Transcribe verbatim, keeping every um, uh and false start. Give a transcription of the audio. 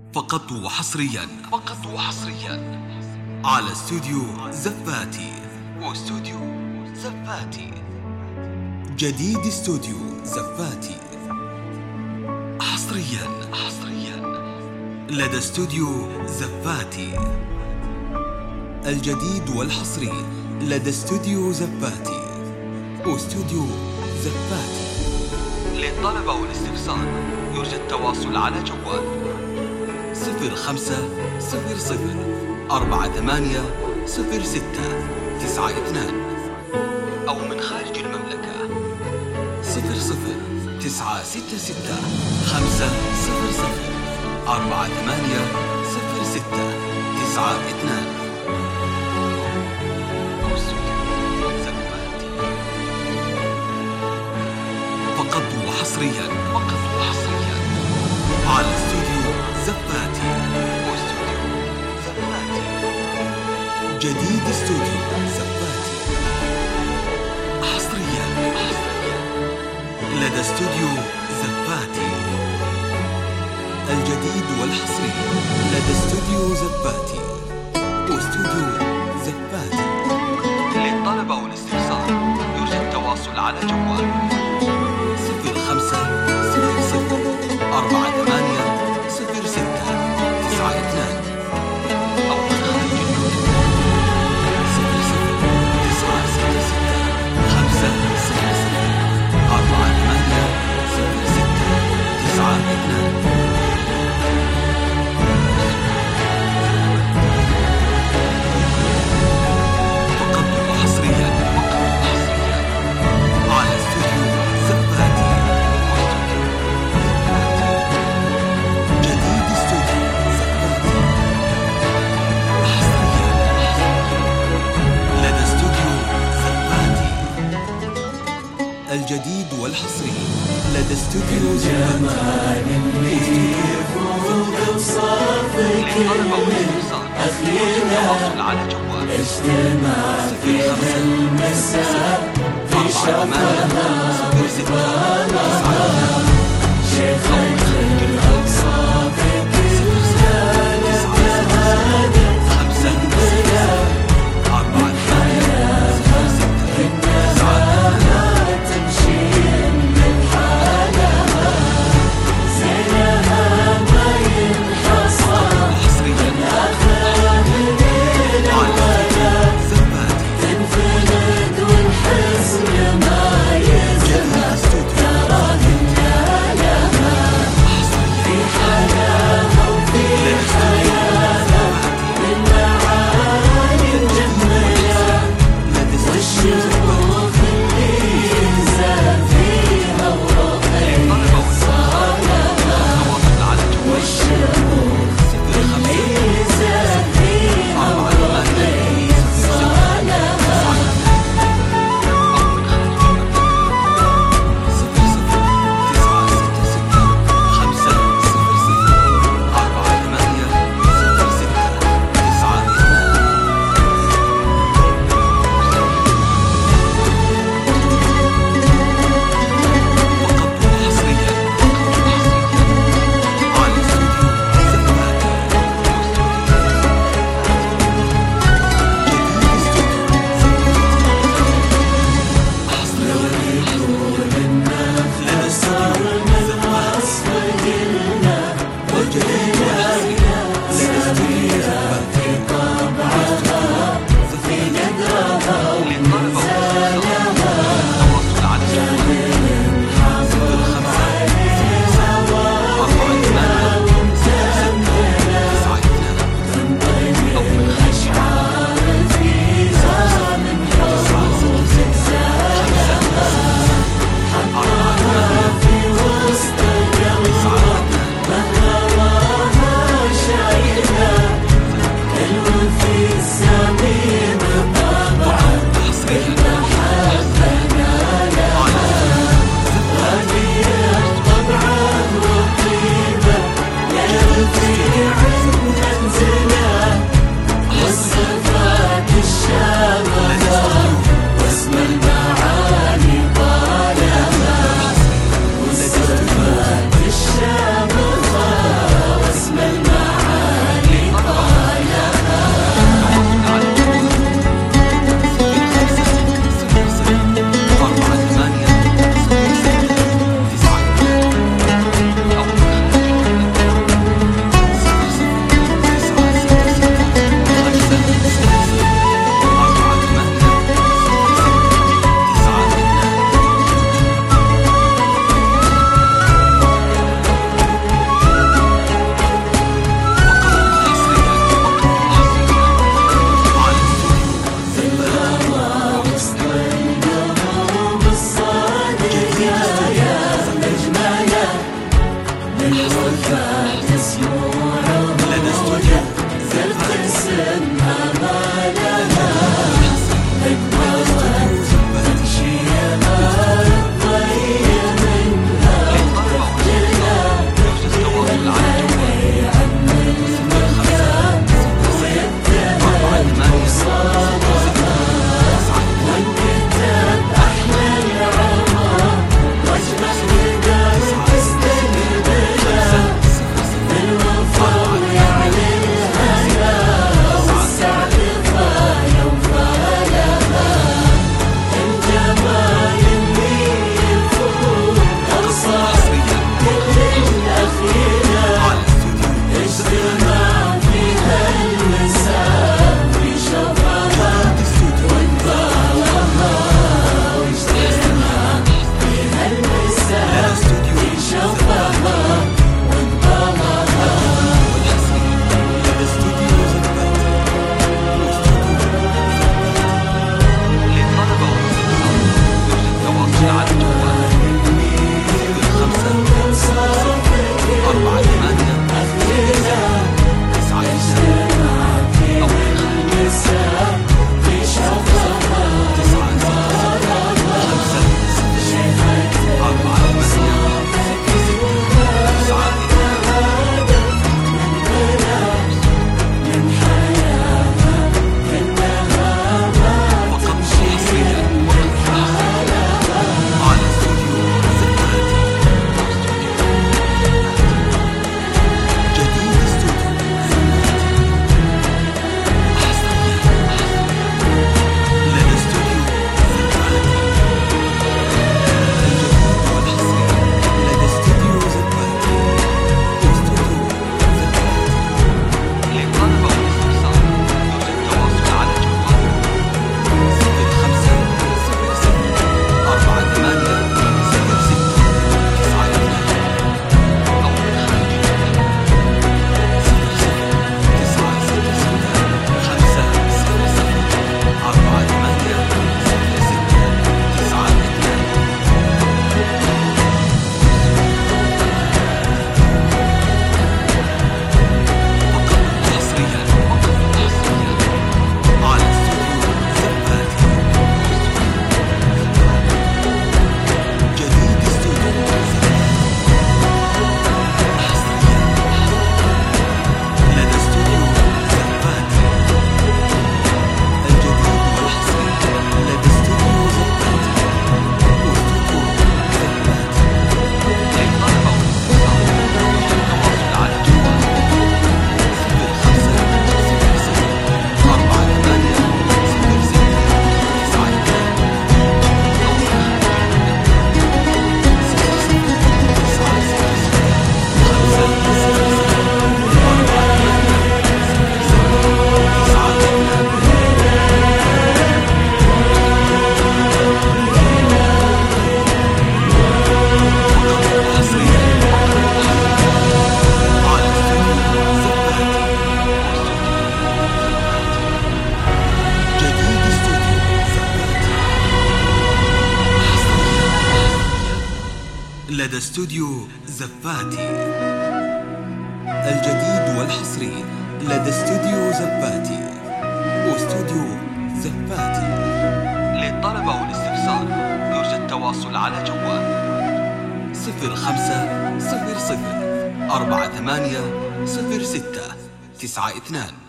فقط وحصريا فقط وحصريا على استوديو زفاتي واستوديو زفاتي. جديد استوديو زفاتي حصريا حصريا لدى استوديو زفاتي. الجديد والحصري لدى استوديو زفاتي واستوديو زفاتي. للطلب والاستفسار يرجى التواصل على جوال صفر خمسة صفر صفر أربعة ثمانية صفر ستة تسعة اثنان أو من خارج المملكة صفر صفر تسعة ستة ستة خمسة صفر صفر أربعة ثمانية صفر ستة تسعة اثنان. فقط وحصريا فقط وحصريا على استوديو زفاتي واستوديو زفاتي. جديد استوديو زفاتي حصريا حصريا لدى استوديو زفاتي. الجديد والحصري لدى استوديو زفاتي واستوديو زفاتي. للطلب والاستفسار يرجى التواصل على جوال صفر خمسة صفر صفر أربعة ثمانية صفر ستة تسعة اثنان أو من خارج المملكة صفر صفر تسعة ستة ستة خمسة صفر صفر أربعة ثمانية صفر ستة تسعة اثنان. فقط وحصريا فقط وحصريا على استوديو زفاتي واستوديو زفاتي. جديد استوديو زفاتي حصريا لدى استوديو زفاتي. الجديد والحصري لدى استوديو الجمال اللي فوق وصافك أخينا اجتمع في هالمساء في شوقها وطلعها شيخك الأوصاف كلها نتهادف نقبلها من حياتها إنها تمشي من حالها زينها ما ينحصر من آخر من الولا تنفلت والحزن ما يزهق ترى دنيا لها استوديو زفاتي. الجديد والحصري لدى استوديو زفاتي واستوديو زفاتي. للطلب والاستفسار يرجى التواصل على جوال صفر خمسة صفر صفر أربعة ثمانية صفر ستة تسعة اثنان.